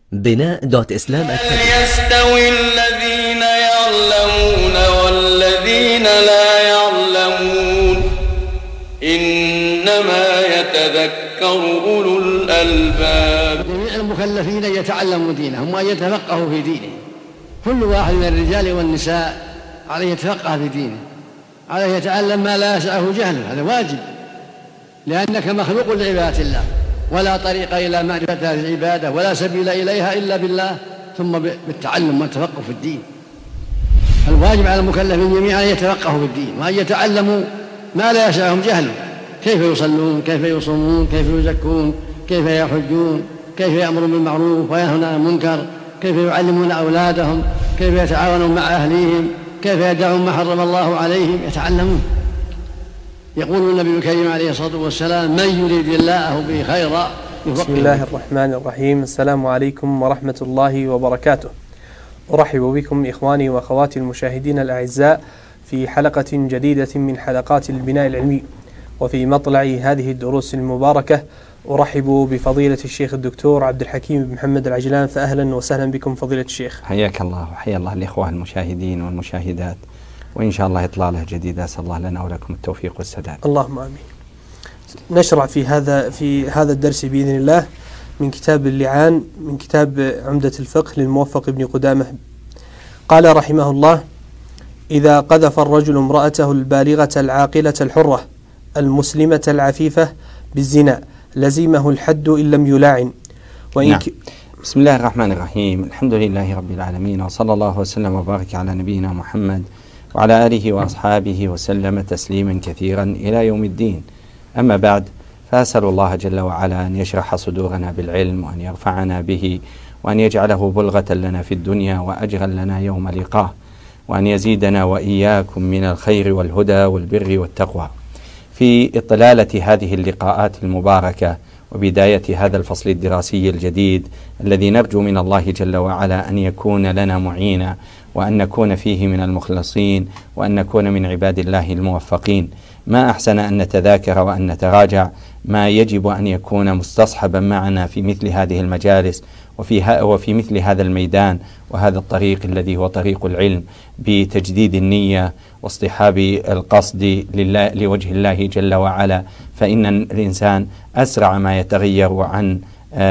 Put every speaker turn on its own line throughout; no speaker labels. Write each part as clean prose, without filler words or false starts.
بناء.اسلام
هل يستوي الذين يعلمون والذين لا يعلمون إنما يتذكر أولو الألباب.
جميع المكلفين يتعلموا دينهم وأن يتفقهوا في دينه. كل واحد من الرجال والنساء عليه يتفقه في دينه، عليه يتعلم ما لا يسعه جهله، هذا واجب، لأنك مخلوق لعبادة الله، ولا طريق إلى معرفة هذه العبادة ولا سبيل إليها إلا بالله، ثم بالتعلم والتفقه في الدين. الواجب على المكلفين جميعا أن يتفقهوا في الدين وأن يتعلموا ما لا يسعهم جهله، كيف يصلون، كيف يصومون، كيف يزكون، كيف يحجون، كيف يأمرون بالمعروف وينهون عن المنكر، كيف يعلمون أولادهم، كيف يتعاونون مع أهليهم، كيف يدعون ما حرم الله عليهم، يتعلمون. يقول النبي الكريم عليه الصلاة والسلام: من يريد الله به خيرا يفقهه.
بسم الله الرحمن الرحيم. السلام عليكم ورحمة الله وبركاته. أرحب بكم إخواني وأخواتي المشاهدين الأعزاء في حلقة جديدة من حلقات البناء العلمي، وفي مطلع هذه الدروس المباركة أرحب بفضيلة الشيخ الدكتور عبد الحكيم بن محمد العجلان، فأهلا وسهلا بكم فضيلة الشيخ.
حياك الله وحيا الله الإخوة المشاهدين والمشاهدات، وإن شاء الله إطلالة جديدة، أسأل الله لنا ولكم التوفيق والسداد.
اللهم آمين. نشرع في هذا الدرس بإذن الله من كتاب اللعان، من كتاب عمدة الفقه للموفق بن قدامة. قال رحمه الله: إذا قذف الرجل امرأته البالغة العاقلة الحرة المسلمة العفيفة بالزنا لزمه الحد إن لم يلاعن.
نعم. بسم الله الرحمن الرحيم، الحمد لله رب العالمين، وصلى الله وسلم وبارك على نبينا محمد وعلى آله وأصحابه وسلم تسليما كثيرا إلى يوم الدين. أما بعد، فأسأل الله جل وعلا أن يشرح صدورنا بالعلم، وأن يرفعنا به، وأن يجعله بلغة لنا في الدنيا وأجرا لنا يوم لقاه، وأن يزيدنا وإياكم من الخير والهدى والبر والتقوى. في إطلالة هذه اللقاءات المباركة وبداية هذا الفصل الدراسي الجديد الذي نرجو من الله جل وعلا أن يكون لنا معينا، وأن نكون فيه من المخلصين، وأن نكون من عباد الله الموفقين، ما أحسن أن نتذاكر وأن نتراجع ما يجب أن يكون مستصحبا معنا في مثل هذه المجالس وفي مثل هذا الميدان وهذا الطريق الذي هو طريق العلم، بتجديد النية واصطحاب القصد لوجه الله جل وعلا، فإن الإنسان أسرع ما يتغير عن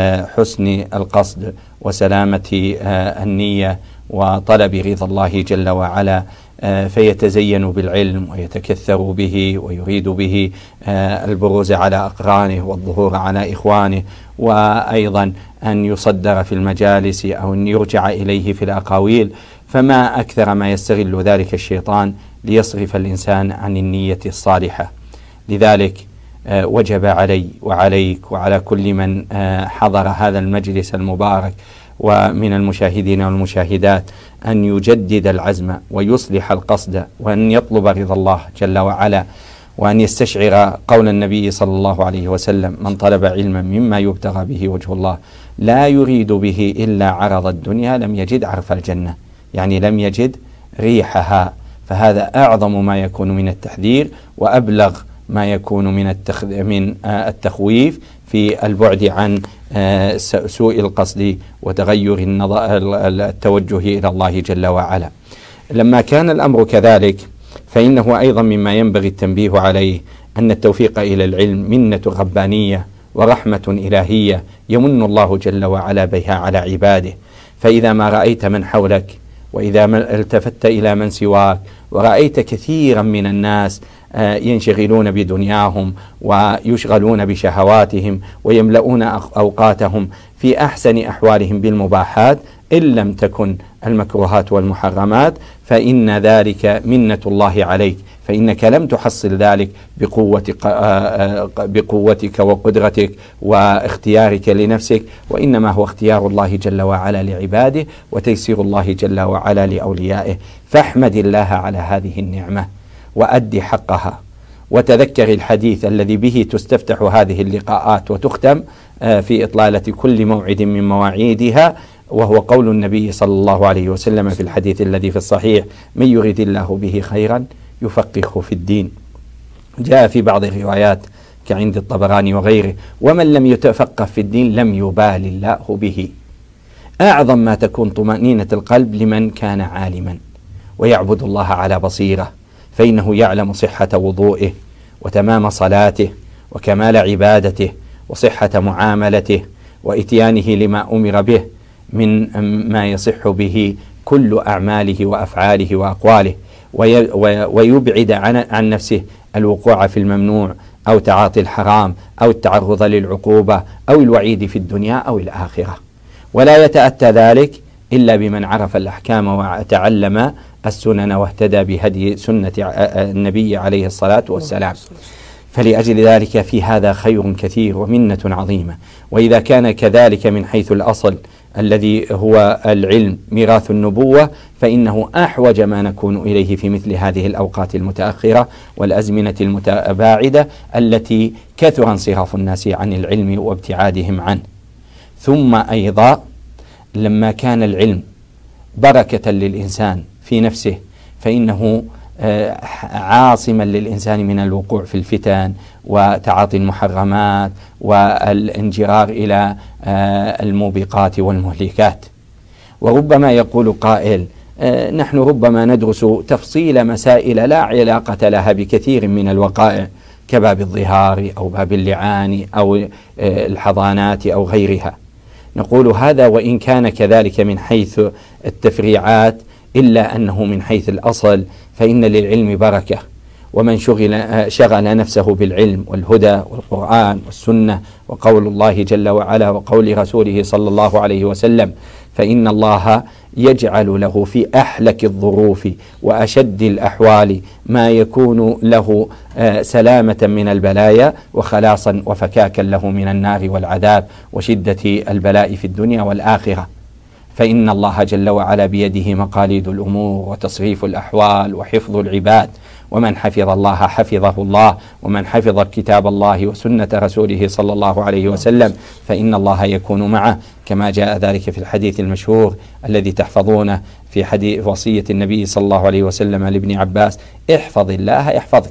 حسن القصد وسلامة النية وطلب رضا الله جل وعلا، فيتزين بالعلم ويتكثر به ويريد به البروز على أقرانه والظهور على إخوانه، وأيضا أن يصدر في المجالس أو أن يرجع إليه في الأقاويل، فما أكثر ما يستغل ذلك الشيطان ليصرف الإنسان عن النية الصالحة. لذلك وجب علي وعليك وعلى كل من حضر هذا المجلس المبارك ومن المشاهدين والمشاهدات أن يجدد العزم ويصلح القصد، وأن يطلب رضا الله جل وعلا، وأن يستشعر قول النبي صلى الله عليه وسلم: من طلب علما مما يبتغى به وجه الله لا يريد به إلا عرض الدنيا لم يجد عرف الجنة، يعني لم يجد ريحها. فهذا أعظم ما يكون من التحذير وأبلغ ما يكون من التخويف في البعد عن سوء القصد وتغير التوجه إلى الله جل وعلا. لما كان الأمر كذلك، فإنه أيضا مما ينبغي التنبيه عليه أن التوفيق إلى العلم منة ربانية ورحمة إلهية يمن الله جل وعلا بها على عباده. فإذا ما رأيت من حولك، وإذا ما التفت إلى من سواك، ورأيت كثيرا من الناس ينشغلون بدنياهم ويشغلون بشهواتهم ويملؤون أوقاتهم في أحسن أحوالهم بالمباحات إن لم تكن المكروهات والمحرمات، فإن ذلك منة الله عليك، فإنك لم تحصل ذلك بقوتك وقدرتك واختيارك لنفسك، وإنما هو اختيار الله جل وعلا لعباده وتيسير الله جل وعلا لأوليائه. فاحمد الله على هذه النعمة وأدي حقها، وتذكر الحديث الذي به تستفتح هذه اللقاءات وتختم في إطلالة كل موعد من مواعيدها، وهو قول النبي صلى الله عليه وسلم في الحديث الذي في الصحيح: من يريد الله به خيرا يفقهه في الدين. جاء في بعض الروايات كعند الطبراني وغيره: ومن لم يتفقه في الدين لم يبال الله به. أعظم ما تكون طمأنينة القلب لمن كان عالما ويعبد الله على بصيرة، فإنه يعلم صحة وضوئه وتمام صلاته وكمال عبادته وصحة معاملته وإتيانه لما أمر به من ما يصح به كل أعماله وأفعاله وأقواله، ويبعد عن نفسه الوقوع في الممنوع أو تعاطي الحرام أو التعرض للعقوبة أو الوعيد في الدنيا أو الآخرة. ولا يتأتى ذلك إلا بمن عرف الأحكام وتعلم السنن واهتدى بهدي سنة النبي عليه الصلاة والسلام. فلأجل ذلك في هذا خير كثير ومنة عظيمة. وإذا كان كذلك من حيث الأصل الذي هو العلم ميراث النبوة، فإنه أحوج ما نكون إليه في مثل هذه الأوقات المتأخرة والأزمنة المتباعدة التي كثر انصراف الناس عن العلم وابتعادهم عنه. ثم أيضا لما كان العلم بركة للإنسان في نفسه، فإنه عاصما للإنسان من الوقوع في الفتن وتعاطي المحرمات والانجرار إلى الموبقات والمهلكات. وربما يقول قائل: نحن ربما ندرس تفصيل مسائل لا علاقة لها بكثير من الوقائع كباب الظهار أو باب اللعان أو الحضانات أو غيرها. نقول هذا وإن كان كذلك من حيث التفريعات، إلا أنه من حيث الأصل فإن للعلم بركة، ومن شغل نفسه بالعلم والهدى والقرآن والسنة وقول الله جل وعلا وقول رسوله صلى الله عليه وسلم، فإن الله يجعل له في أحلك الظروف وأشد الأحوال ما يكون له سلامة من البلايا وخلاصا وفكاكا له من النار والعذاب وشدة البلاء في الدنيا والآخرة. فإن الله جل وعلا بيده مقاليد الأمور وتصريف الأحوال وحفظ العباد، ومن حفظ الله حفظه الله، ومن حفظ كتاب الله وسنة رسوله صلى الله عليه وسلم فإن الله يكون معه، كما جاء ذلك في الحديث المشهور الذي تحفظونه في حديث وصية النبي صلى الله عليه وسلم لابن عباس: احفظ الله يحفظك،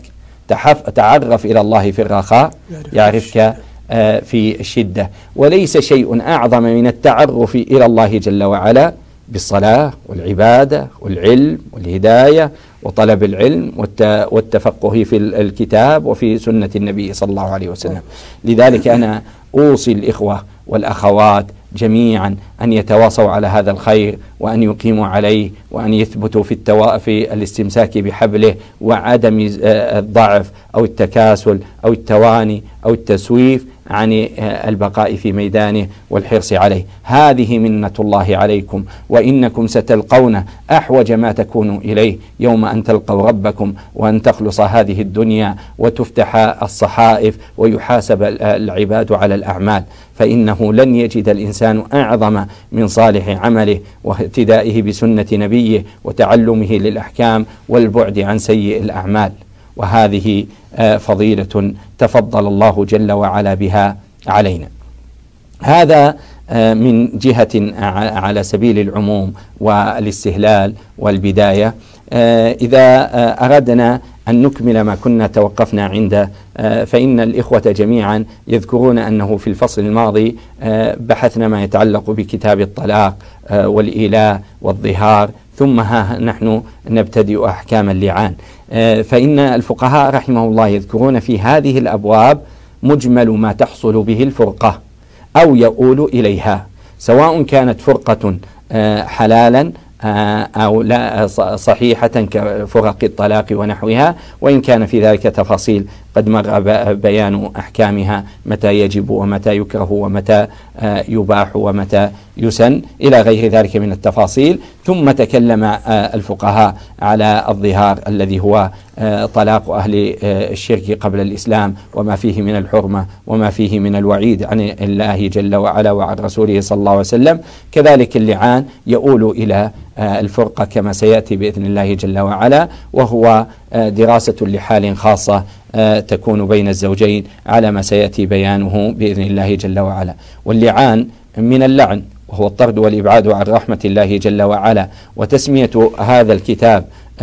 تعرف إلى الله في الرخاء يعرفك في الشدة. وليس شيء أعظم من التعرف إلى الله جل وعلا بالصلاة والعبادة والعلم والهداية وطلب العلم والتفقه في الكتاب وفي سنة النبي صلى الله عليه وسلم. لذلك أنا أوصي الإخوة والأخوات جميعا أن يتواصوا على هذا الخير وأن يقيموا عليه وأن يثبتوا في الاستمساك بحبله وعدم الضعف أو التكاسل أو التواني أو التسويف عن البقاء في ميدانه والحرص عليه. هذه منة الله عليكم، وإنكم ستلقون أحوج ما تكونوا إليه يوم أن تلقوا ربكم وأن تخلص هذه الدنيا وتفتح الصحائف ويحاسب العباد على الأعمال، فإنه لن يجد الإنسان أعظم من صالح عمله واهتدائه بسنة نبيه وتعلمه للأحكام والبعد عن سيء الأعمال. وهذه فضيلة تفضل الله جل وعلا بها علينا. هذا من جهة على سبيل العموم والاستهلال والبداية. إذا أردنا أن نكمل ما كنا توقفنا عنده، فإن الإخوة جميعا يذكرون أنه في الفصل الماضي بحثنا ما يتعلق بكتاب الطلاق والإيلاء والظهار، ثم ها نحن نبتدئ أحكام اللعان. فإن الفقهاء رحمه الله يذكرون في هذه الأبواب مجمل ما تحصل به الفرقة أو يؤول إليها، سواء كانت فرقة حلالا أو لا صحيحة كفرق الطلاق ونحوها، وإن كان في ذلك تفاصيل قد مر بيان أحكامها، متى يجب ومتى يكره ومتى يباح ومتى يسن إلى غير ذلك من التفاصيل. ثم تكلم الفقهاء على الظهار الذي هو طلاق أهل الشرك قبل الإسلام وما فيه من الحرمة وما فيه من الوعيد عن الله جل وعلا وعن رسوله صلى الله عليه وسلم. كذلك اللعان يؤول إلى الفرقة كما سيأتي بإذن الله جل وعلا، وهو دراسة لحال خاصة تكون بين الزوجين على ما سيأتي بيانه بإذن الله جل وعلا. واللعان من اللعن وهو الطرد والإبعاد عن رحمة الله جل وعلا. وتسمية هذا الكتاب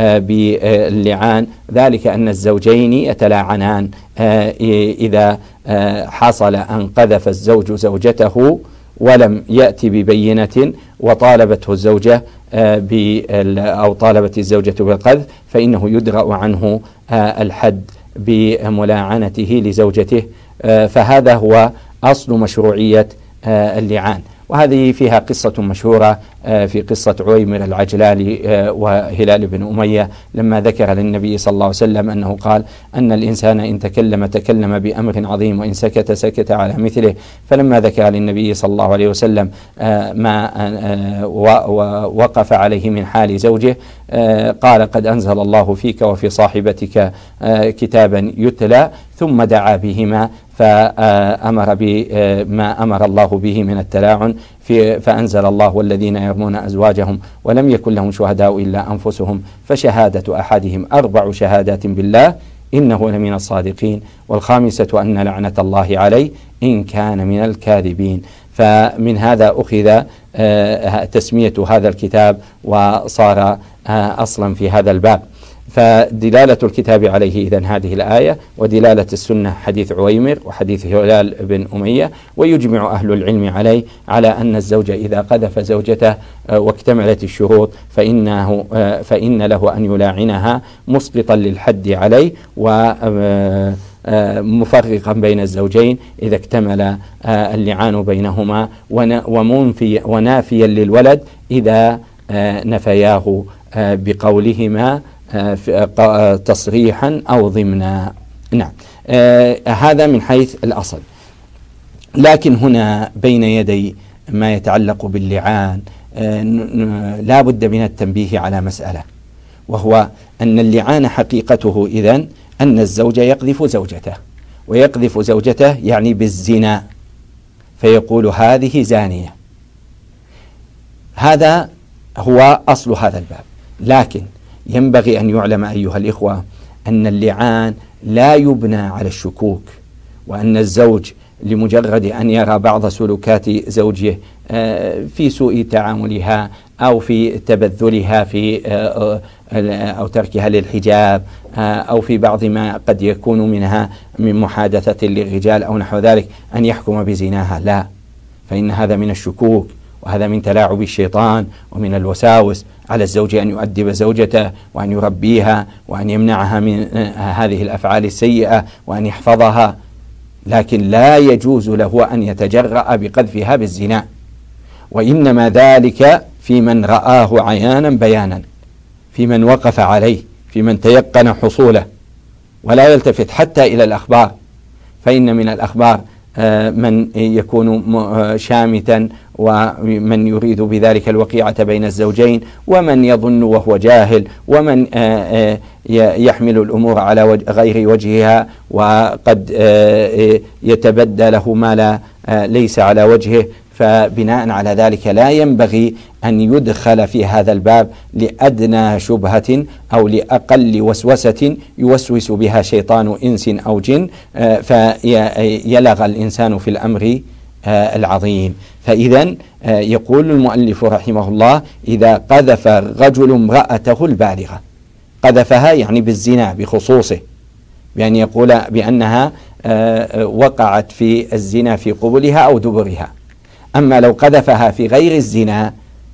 باللعان ذلك أن الزوجين يتلاعنان إذا حصل أن قذف الزوج زوجته ولم يأتي ببينة وطالبته الزوجة أو طالبت الزوجة بالقذف فإنه يدرأ عنه الحد بملاعنته لزوجته. فهذا هو أصل مشروعية اللعان. وهذه فيها قصة مشهورة في قصة عويمر العجلاني وهلال بن أمية لما ذكر للنبي صلى الله عليه وسلم أنه قال أن الإنسان إن تكلم بأمر عظيم وإن سكت على مثله. فلما ذكر للنبي صلى الله عليه وسلم ما وقف عليه من حال زوجه قال قد أنزل الله فيك وفي صاحبتك كتابا يتلى، ثم دعا بهما فأمر بما أمر الله به من التلاعن فأنزل الله والذين يرمون أزواجهم ولم يكن لهم شهداء إلا أنفسهم فشهادة أحدهم 4 شهادات بالله إنه لمن الصادقين والخامسة أن لعنة الله عليه إن كان من الكاذبين. فمن هذا أخذ تسمية هذا الكتاب وصار أصلا في هذا الباب. فدلالة الكتاب عليه إذن هذه الآية، ودلالة السنة حديث عويمر وحديث هلال بن أمية. ويجمع أهل العلم عليه على أن الزوج إذا قذف زوجته واكتملت الشروط فإن له أن يلاعنها مسقطا للحد عليه ومفرقا بين الزوجين إذا اكتمل اللعان بينهما، ونافيا للولد إذا نفياه بقولهما تصريحا أو ضمنا. نعم، هذا من حيث الأصل. لكن هنا بين يدي ما يتعلق باللعان لا بد من التنبيه على مسألة، وهو أن اللعان حقيقته إذن أن الزوج يقذف زوجته، ويقذف زوجته يعني بالزنا، فيقول هذه زانية. هذا هو أصل هذا الباب. لكن ينبغي أن يعلم أيها الإخوة أن اللعان لا يبنى على الشكوك، وأن الزوج لمجرد أن يرى بعض سلوكات زوجه في سوء تعاملها أو في تبذلها أو تركها للحجاب أو في بعض ما قد يكون منها من محادثة للرجال أو نحو ذلك أن يحكم بزناها. لا، فإن هذا من الشكوك، وهذا من تلاعب الشيطان ومن الوساوس على الزوج أن يؤدب زوجته وأن يربيها وأن يمنعها من هذه الأفعال السيئة وأن يحفظها. لكن لا يجوز له أن يتجرأ بقذفها بالزنا، وإنما ذلك في من رآه عيانا بيانا، في من وقف عليه، في من تيقن حصوله، ولا يلتفت حتى إلى الأخبار. فإن من الأخبار من يكون شامتا، ومن يريد بذلك الوقيعة بين الزوجين، ومن يظن وهو جاهل، ومن يحمل الأمور على غير وجهها، وقد يتبدى له ما ليس على وجهه. فبناء على ذلك لا ينبغي أن يدخل في هذا الباب لأدنى شبهة أو لأقل وسوسة يوسوس بها شيطان إنس أو جن فيلغى الإنسان في الأمر العظيم. فإذا يقول المؤلف رحمه الله: إذا قذف الرجل امرأته البالغة، قذفها يعني بالزنا بخصوصه، بأن يقول بأنها وقعت في الزنا في قبلها أو دبرها. أما لو قذفها في غير الزنا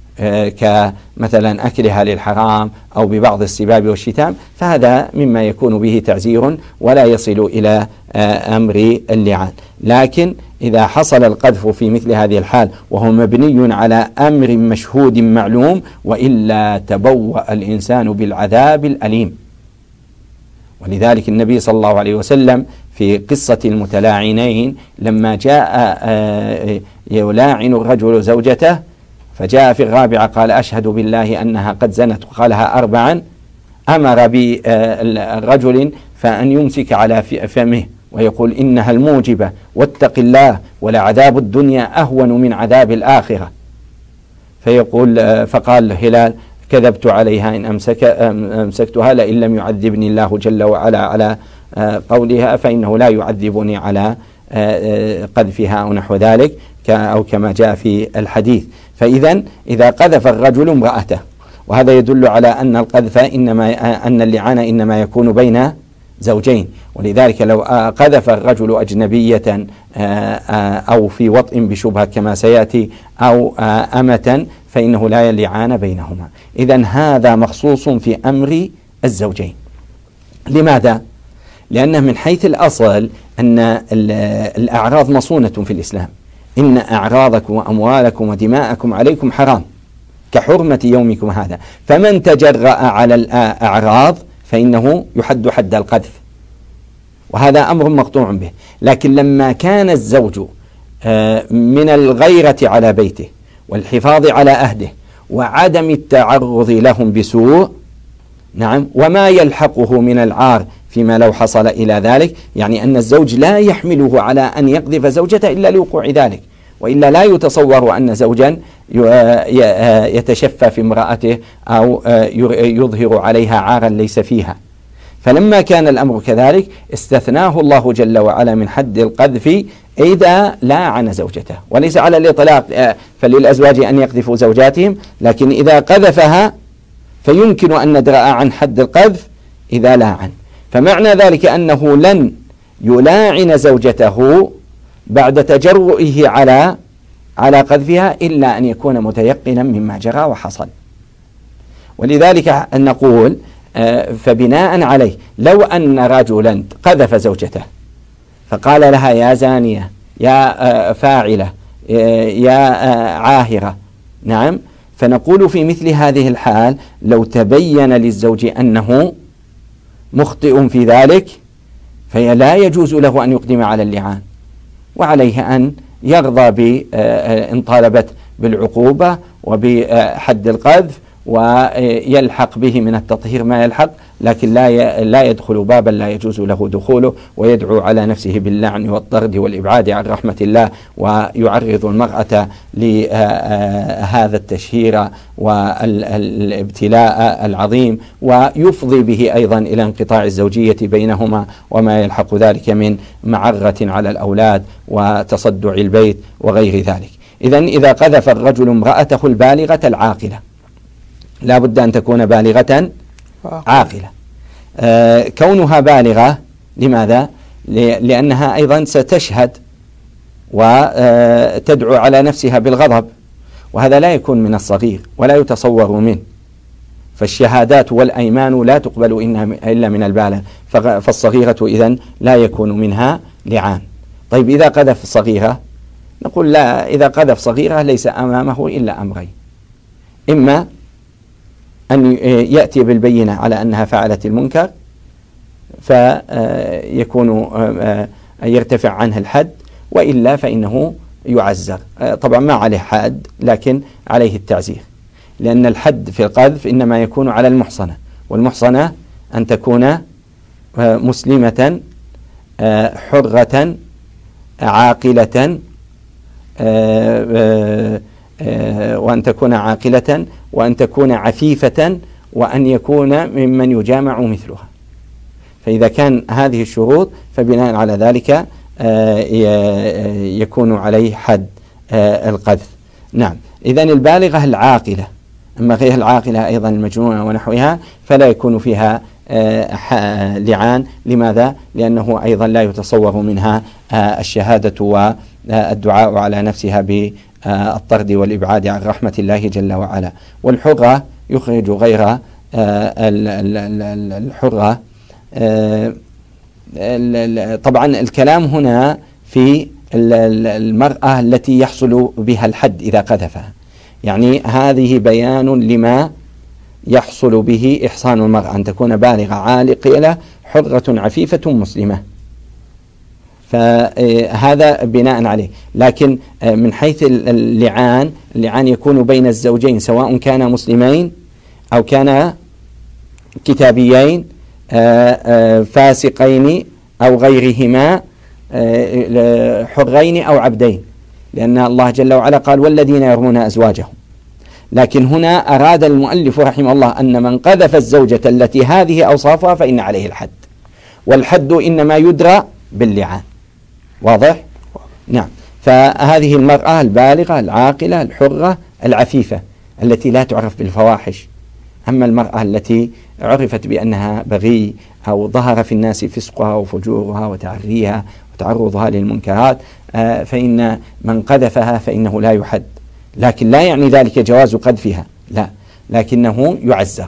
كمثلا أكلها للحرام أو ببعض السباب والشتام فهذا مما يكون به تعزير ولا يصل إلى أمر اللعان. لكن إذا حصل القذف في مثل هذه الحال وهو مبني على أمر مشهود معلوم، وإلا تبوأ الإنسان بالعذاب الأليم. ولذلك النبي صلى الله عليه وسلم في قصة المتلاعنين لما جاء يلاعن الرجل زوجته فجاء في الرابعة قال: أشهد بالله أنها قد زنت، قالها 4، أمر بالرجل فأن يمسك على فمه ويقول: إنها الموجبة واتق الله ولعذاب الدنيا أهون من عذاب الآخرة. فقال هلال: كذبت عليها إن أمسكتها، لئن لم يعذبني الله جل وعلا على قولها فإنه لا يعذبني على قذفها أو نحو ذلك، أو كما جاء في الحديث. فإذا إذا قذف الرجل امرأته، وهذا يدل على أن القذف أن اللعان إنما يكون بين زوجين. ولذلك لو قذف الرجل أجنبية أو في وطء بشبهة كما سيأتي أو أمة، فإنه لا يلعان بينهما. إذن هذا مخصوص في أمر الزوجين. لماذا؟ لأنه من حيث الأصل أن الأعراض مصونة في الإسلام، إن أعراضكم وأموالكم ودماءكم عليكم حرام كحرمة يومكم هذا، فمن تجرأ على الأعراض فإنه يحد حد القذف، وهذا أمر مقطوع به. لكن لما كان الزوج من الغيرة على بيته والحفاظ على أهله وعدم التعرض لهم بسوء، نعم، وما يلحقه من العار فيما لو حصل إلى ذلك، يعني أن الزوج لا يحمله على أن يقذف زوجته إلا لوقوع ذلك، وإلا لا يتصور أن زوجا يتشفى في امرأته أو يظهر عليها عارا ليس فيها. فلما كان الأمر كذلك استثناه الله جل وعلا من حد القذف إذا لاعن زوجته، وليس على الإطلاق فللأزواج أن يقذفوا زوجاتهم، لكن إذا قذفها فيمكن أن ندرأ عن حد القذف إذا لاعن. فمعنى ذلك أنه لن يلاعن زوجته بعد تجرؤه على قذفها إلا أن يكون متيقنا مما جرى وحصل. ولذلك نقول فبناء عليه لو أن رجلا قذف زوجته فقال لها يا زانية، يا فاعلة، يا عاهرة، نعم، فنقول في مثل هذه الحال لو تبين للزوج أنه مخطئ في ذلك فلا يجوز له أن يقدم على اللعان، وعليه أن يرضى إن طالبت بالعقوبة وبحد القذف ويلحق به من التطهير ما يلحق، لكن لا يدخل بابا لا يجوز له دخوله، ويدعو على نفسه باللعن والطرد والإبعاد عن رحمة الله، ويعرض المرأة لهذا التشهير والابتلاء العظيم، ويفضي به أيضا إلى انقطاع الزوجية بينهما وما يلحق ذلك من معرة على الأولاد وتصدع البيت وغير ذلك. إذن إذا قذف الرجل امرأته البالغة العاقلة، لا بد أن تكون بالغة عاقلة. كونها بالغة لماذا؟ لأنها أيضا ستشهد وتدعو على نفسها بالغضب، وهذا لا يكون من الصغير ولا يتصور منه، فالشهادات والأيمان لا تقبل إلا من البالغ، فالصغيرة إذن لا يكون منها لعان. طيب إذا قذف صغيرة، نقول لا، إذا قذف صغيرة ليس أمامه إلا أمرين: إما أن يأتي بالبينة على أنها فعلت المنكر فيكون يرتفع عنها الحد، وإلا فإنه يعزر. طبعا ما عليه حد لكن عليه التعزير، لأن الحد في القذف إنما يكون على المحصنة، والمحصنة أن تكون مسلمة حرة عاقلة، وأن تكون عاقلة، وأن تكون عفيفة، وأن يكون ممن يجامع مثلها. فإذا كان هذه الشروط فبناء على ذلك يكون عليه حد القذف. نعم، إذن البالغة العاقلة. أما غير العاقلة أيضا المجنونة ونحوها فلا يكون فيها لعان. لماذا؟ لأنه أيضا لا يتصور منها الشهادة والدعاء على نفسها بالطرد والإبعاد عن رحمة الله جل وعلا. والحرة يخرج غير الحرة. طبعا الكلام هنا في المرأة التي يحصل بها الحد إذا قذفها، يعني هذه بيان لما يحصل به إحصان المرأة، أن تكون بالغة عاقلة حرة عفيفة مسلمة، فهذا بناء عليه. لكن من حيث اللعان يكون بين الزوجين سواء كانا مسلمين أو كانا كتابيين فاسقين أو غيرهما، حرين أو عبدين، لأن الله جل وعلا قال والذين يرمون أزواجهم. لكن هنا أراد المؤلف رحمه الله أن من قذف الزوجة التي هذه أوصافها فإن عليه الحد، والحد إنما يدرى باللعان. واضح؟ نعم. فهذه المرأة البالغة العاقلة الحرة العفيفة التي لا تعرف بالفواحش. أما المرأة التي عرفت بأنها بغي أو ظهر في الناس فسقها وفجورها وتعريها وتعرضها للمنكرات، فإن من قذفها فإنه لا يحد، لكن لا يعني ذلك جواز قذفها، لا، لكنه يعزر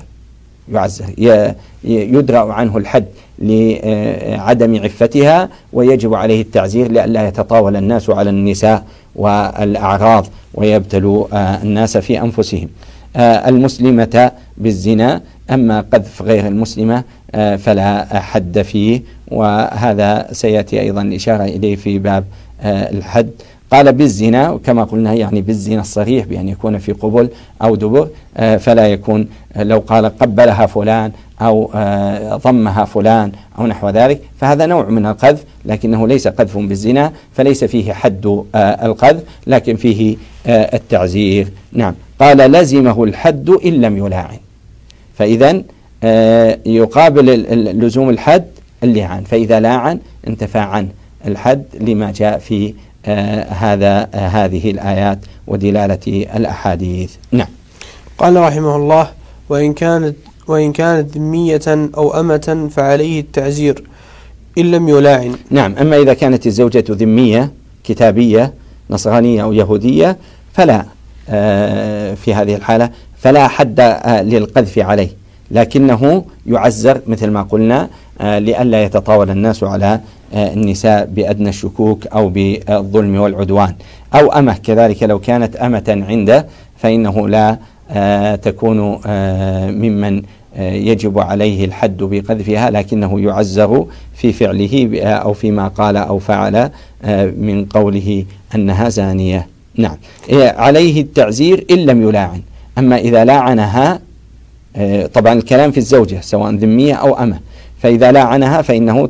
يدرأ عنه الحد لعدم عفتها، ويجب عليه التعزير لئلا يتطاول الناس على النساء والأعراض ويبتلوا الناس في أنفسهم. المسلمة بالزنا، أما قذف غير المسلمة فلا حد فيه، وهذا سيأتي أيضا الإشارة إليه في باب الحد. قال بالزنا، وكما قلنا يعني بالزنا الصريح بأن يكون في قبل أو دبر، فلا يكون لو قال قبلها فلان أو ضمها فلان أو نحو ذلك، فهذا نوع من القذف، لكنه ليس قذف بالزنا، فليس فيه حد القذف، لكن فيه التعزير. نعم. قال لزمه الحد إن لم يلاعن، فإذا يقابل لزوم الحد اللعان، فإذا لاعن انتفى عنه الحد لما جاء في هذه الآيات ودلالة الأحاديث. نعم.
قال رحمه الله: وإن كانت ذمية أو أمة فعليه التعزير إن لم يلاعن.
نعم. أما إذا كانت الزوجة ذمية كتابية نصرانية أو يهودية فلا، في هذه الحالة فلا حد للقذف عليه، لكنه يعزر مثل ما قلنا لئلا يتطاول الناس على النساء بأدنى الشكوك أو بالظلم والعدوان. أو أمه كذلك، لو كانت أمة عنده فإنه لا تكون ممن يجب عليه الحد بقذفها، لكنه يعزر في فعله أو فيما قال أو فعل من قوله أنها زانية. نعم. عليه التعزير إن لم يلاعن. أما إذا لاعنها، طبعا الكلام في الزوجة سواء ذمية أو أمة، فإذا لاعنها فإنه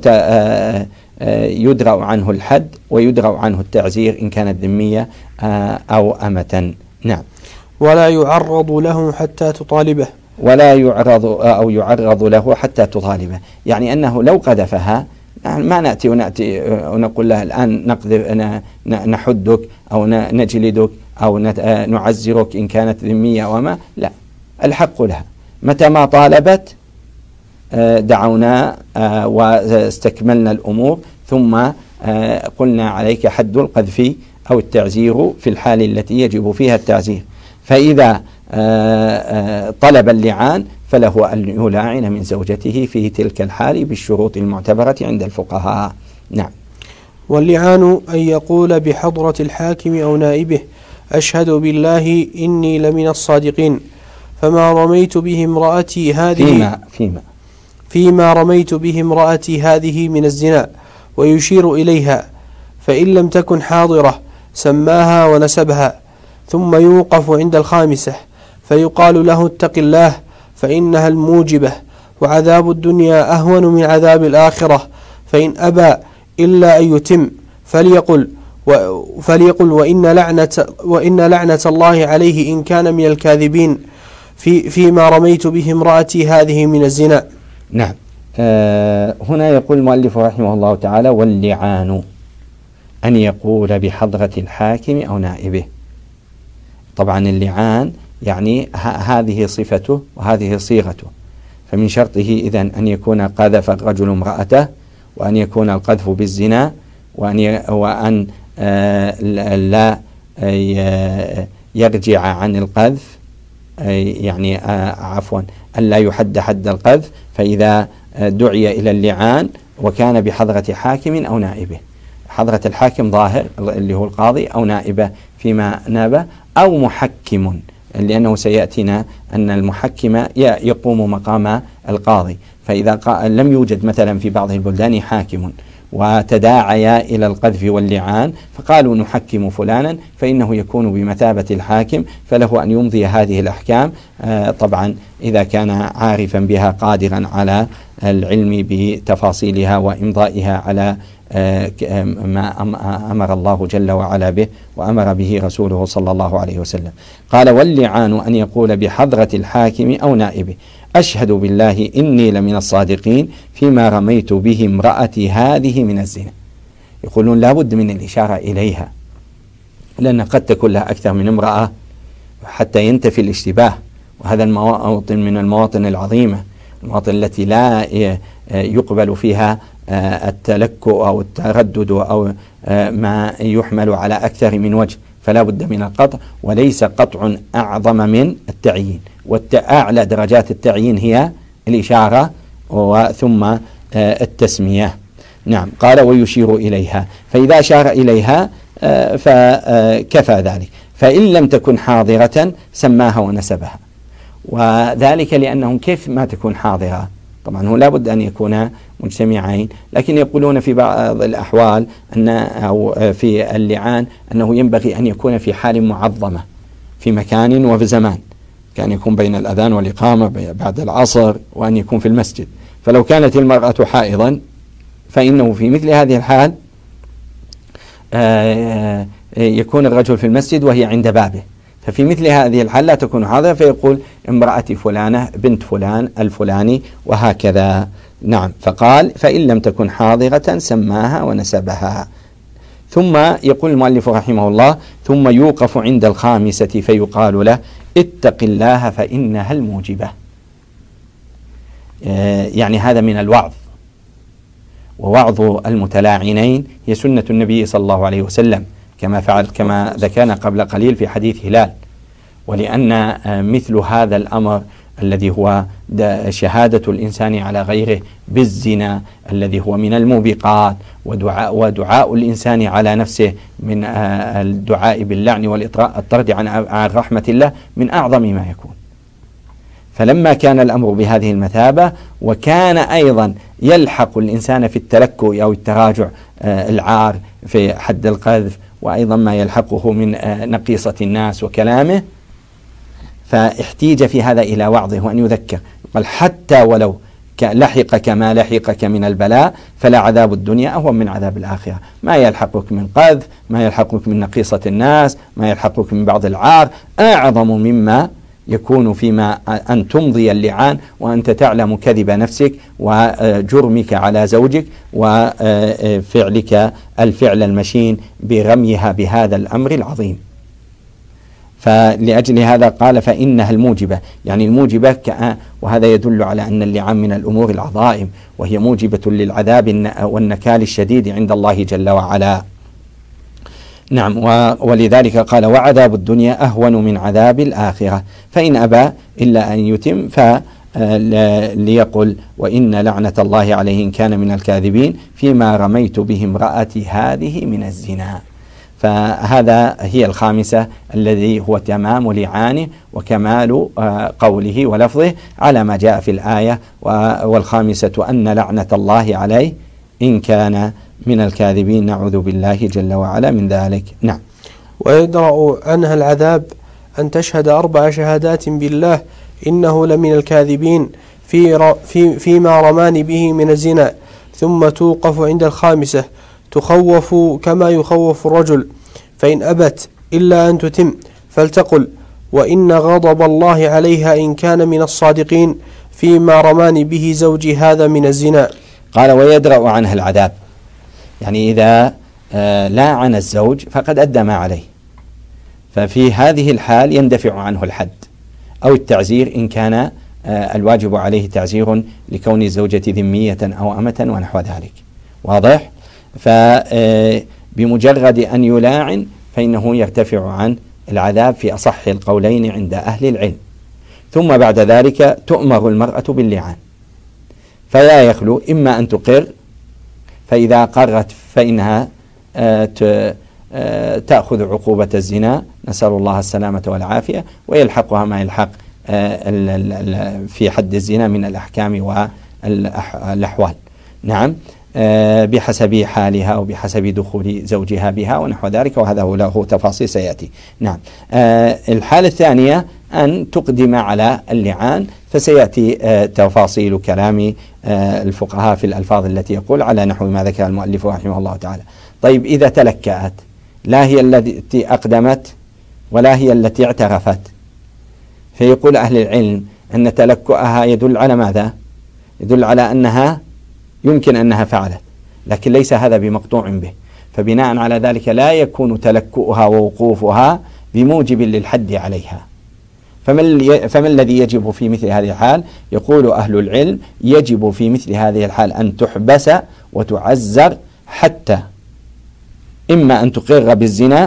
يدرأ عنه الحد ويدرأ عنه التعزير إن كانت ذمية أو أمة. نعم.
ولا يعرض له حتى تطالبه.
ولا يعرض أو يعرض له حتى تطالبه، يعني أنه لو قذفها ما نأتي ونقول له الآن نحدك أو نجلدك أو نعزرك إن كانت ذمية أو ما، لا، الحق لها متى ما طالبت دعونا واستكملنا الأمور، ثم قلنا عليك حد القذف أو التعزير في الحال التي يجب فيها التعزير. فإذا طلب اللعان فله أن يلاعن من زوجته في تلك الحال بالشروط المعتبرة عند الفقهاء. نعم.
واللعان أن يقول بحضرة الحاكم أو نائبه: أشهد بالله إني لمن الصادقين، فما رميت به امرأتي هذه فيما رميت به امرأتي هذه من الزنا، ويشير إليها، فإن لم تكن حاضرة سماها ونسبها، ثم يوقف عند الخامسة فيقال له: اتق الله فإنها الموجبة، وعذاب الدنيا أهون من عذاب الآخرة، فإن أبى إلا أن يتم فليقل وإن لعنة الله عليه إن كان من الكاذبين فيما رميت به امرأتي هذه من الزنا.
نعم. هنا يقول المؤلف رحمه الله تعالى: واللعان أن يقول بحضرة الحاكم أو نائبه. طبعا اللعان يعني هذه صفته وهذه صيغته، فمن شرطه إذن أن يكون قذف الرجل امرأته، وأن يكون القذف بالزنا، وأن لا يرجع عن القذف، يعني عفوا أن لا يحد حد القذف. فإذا دعي إلى اللعان وكان بحضرة حاكم أو نائبه، حضرة الحاكم ظاهر اللي هو القاضي، أو نائبه فيما نابه، أو محكم، لأنه سيأتينا أن المحكم يقوم مقام القاضي. فإذا لم يوجد مثلا في بعض البلدان حاكم وتداعيا إلى القذف واللعان فقالوا نحكم فلانا، فإنه يكون بمثابة الحاكم، فله أن يمضي هذه الأحكام، طبعا إذا كان عارفا بها قادرا على العلم بتفاصيلها وإمضائها على ما أمر الله جل وعلا به وأمر به رسوله صلى الله عليه وسلم. قال: واللعان أن يقول بحضرة الحاكم أو نائبه: أشهد بالله إني لمن الصادقين فيما رميت به امرأتي هذه من الزنا. يقولون لا بد من الإشارة إليها، لأن قد تكون لها أكثر من امرأة حتى ينتفي الاشتباه، وهذا المواطن من المواطن العظيمة، المواطن التي لا يقبل فيها التلكؤ أو التردد أو ما يحمل على أكثر من وجه، فلا بد من القطع، وليس قطع أعظم من التعيين، وأعلى درجات التعيين هي الإشارة ثم التسمية. نعم. قال ويشير إليها، فإذا أشار إليها فكفى ذلك، فإن لم تكن حاضرة سماها ونسبها، وذلك لأنهم كيف ما تكون حاضرة؟ طبعا هو لابد أن يكون مجتمعين، لكن يقولون في بعض الأحوال أو في اللعان أنه ينبغي أن يكون في حال معظمة في مكان وفي زمان، كان يكون بين الأذان والإقامة بعد العصر، وأن يكون في المسجد. فلو كانت المرأة حائضا فإنه في مثل هذه الحال يكون الرجل في المسجد وهي عند بابه، ففي مثل هذه الحال لا تكون حاضرة، فيقول امرأتي فلانة بنت فلان الفلاني وهكذا. نعم. فقال فإن لم تكن حاضرة سماها ونسبها. ثم يقول المؤلف رحمه الله ثم يوقف عند الخامسة فيقال له اتق الله فإنها الموجبة. يعني هذا من الوعظ، ووعظ المتلاعنين هي سنة النبي صلى الله عليه وسلم كما ذكرنا قبل قليل في حديث هلال. ولأن مثل هذا الأمر الذي هو شهادة الإنسان على غيره بالزنا الذي هو من الموبقات، ودعاء الإنسان على نفسه من الدعاء باللعن والطرد عن رحمة الله من أعظم ما يكون. فلما كان الأمر بهذه المثابة، وكان أيضا يلحق الإنسان في التلكؤ أو التراجع العار في حد القذف، وأيضا ما يلحقه من نقيصة الناس وكلامه، فاحتيج في هذا إلى وعظه وأن يذكر. قال حتى ولو لحقك ما لحقك من البلاء فلا عذاب الدنيا أهون من عذاب الآخرة. ما يلحقك من قذف، ما يلحقك من نقيصة الناس، ما يلحقك من بعض العار أعظم مما يكون فيما أن تمضي اللعان وأنت تعلم كذب نفسك وجرمك على زوجك وفعلك الفعل المشين برميها بهذا الأمر العظيم. فلأجل هذا قال فإنها الموجبة، يعني الموجبة وهذا يدل على أن اللعان من الأمور العظائم، وهي موجبة للعذاب والنكال الشديد عند الله جل وعلا. نعم. ولذلك قال وعذاب الدنيا أهون من عذاب الآخرة، فإن أبى إلا أن يتم ليقل وإن لعنة الله عليه إن كان من الكاذبين فيما رميت به امرأتي هذه من الزنا. فهذا هي الخامسة الذي هو تمام لعانه وكمال قوله ولفظه على ما جاء في الآية. والخامسة أن لعنة الله عليه إن كان من الكاذبين، نعوذ بالله جل وعلا من ذلك. نعم.
ويدرأ عنها العذاب أن تشهد 4 شهادات بالله إنه لمن الكاذبين فيما رمان به من الزنا، ثم توقف عند الخامسة تخوف كما يخوف الرجل، فإن أبت إلا أن تتم فلتقل وإن غضب الله عليها إن كان من الصادقين فيما رمان به زوجي هذا من الزنا.
قال ويدرأ عنها العذاب، يعني إذا لاعن الزوج فقد أدى ما عليه، ففي هذه الحال يندفع عنه الحد أو التعزير إن كان الواجب عليه تعزير لكون الزوجة ذمية أو أمة ونحو ذلك. واضح؟ فبمجرد أن يلاعن فإنه يرتفع عن العذاب في أصح القولين عند أهل العلم. ثم بعد ذلك تؤمر المرأة باللعان، فلا يخلو إما أن تقر، فإذا قرت فإنها تأخذ عقوبة الزنا، نسأل الله السلامة والعافية، ويلحقها ما يلحق في حد الزنا من الأحكام والأحوال. نعم. بحسب حالها وبحسب دخول زوجها بها ونحو ذلك، وهذا له تفاصيل سيأتي. نعم. الحالة الثانية أن تقدم على اللعان، فسيأتي تفاصيل كلام الفقهاء في الألفاظ التي يقول على نحو ما ذكر المؤلف رحمه الله تعالى. طيب إذا تلكأت لا هي التي أقدمت ولا هي التي اعترفت، فيقول أهل العلم أن تلكؤها يدل على ماذا؟ يدل على أنها يمكن أنها فعلت، لكن ليس هذا بمقطوع به، فبناء على ذلك لا يكون تلكؤها ووقوفها بموجب للحد عليها. فما الذي يجب في مثل هذه الحال؟ يقول أهل العلم يجب في مثل هذه الحال أن تحبس وتعزر حتى إما أن تقر بالزنا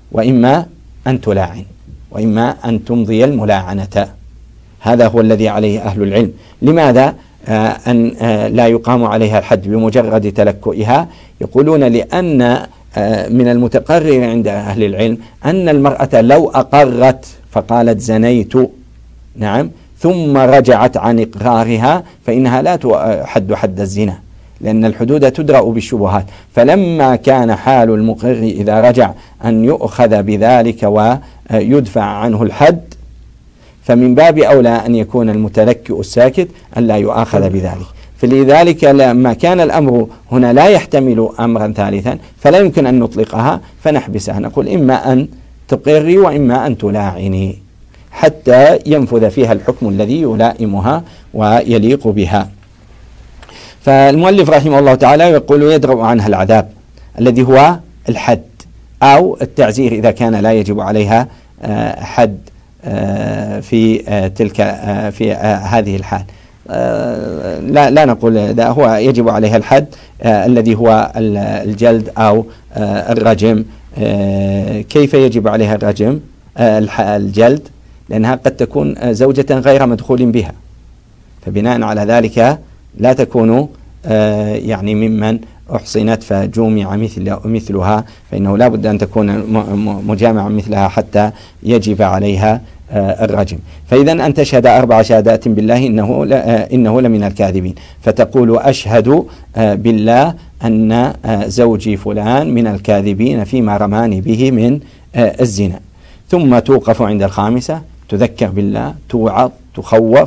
وإما أن تلاعن، وإما أن تمضي الملاعنة. هذا هو الذي عليه أهل العلم. لماذا أن لا يقام عليها الحد بمجرد تلكؤها؟ يقولون لأن من المتقرر عند أهل العلم أن المرأة لو أقرت فقالت زنيت، نعم، ثم رجعت عن إقرارها فإنها لا تحد حد الزنا، لأن الحدود تدرأ بالشبهات. فلما كان حال المقر إذا رجع أن يؤخذ بذلك ويدفع عنه الحد، فمن باب أولى أن يكون المتلكئ الساكت أن لا يؤاخذ بذلك. فلذلك لما كان الأمر هنا لا يحتمل أمرا ثالثا فلا يمكن أن نطلقها فنحبسها، نقول إما أن تقري وإما أن تلاعني حتى ينفذ فيها الحكم الذي يلائمها ويليق بها. فالمؤلف رحمه الله تعالى يقول يدرأ عنها العذاب الذي هو الحد أو التعزير إذا كان لا يجب عليها حد في هذه الحال. لا نقول لا، هو يجب عليها الحد الذي هو الجلد أو الرجم. كيف يجب عليها الرجم الجلد؟ لأنها قد تكون زوجة غير مدخول بها، فبناء على ذلك لا تكون يعني ممن أحصنت فجومع مثلها، فإنه لا بد أن تكون مجامعا مثلها حتى يجب عليها الرجم. فإذا أن تشهد 4 شهادات بالله إنه لمن الكاذبين، فتقول أشهد بالله أن زوجي فلان من الكاذبين فيما رماني به من الزنا. ثم توقف عند 5 تذكر بالله، توعظ، تخوف،